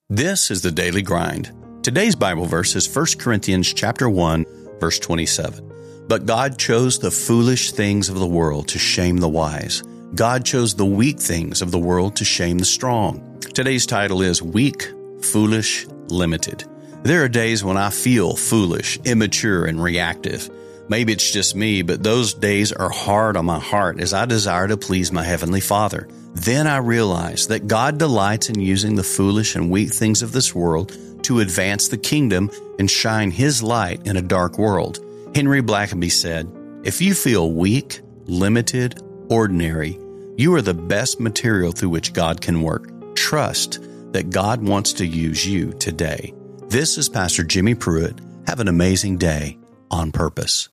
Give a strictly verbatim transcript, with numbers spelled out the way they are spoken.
This is the Daily Grind. Today's Bible verse is First Corinthians chapter one, verse twenty-seven. But God chose the foolish things of the world to shame the wise. God chose the weak things of the world to shame the strong. Today's title is Weak, Foolish, Limited. There are days when I feel foolish, immature, and reactive. Maybe it's just me, but those days are hard on my heart as I desire to please my Heavenly Father. Then I realize that God delights in using the foolish and weak things of this world to advance the kingdom and shine His light in a dark world. Henry Blackaby said, "If you feel weak, limited, ordinary, you are the best material through which God can work. Trust that God wants to use you today." This is Pastor Jimmy Pruitt. Have an amazing day on purpose.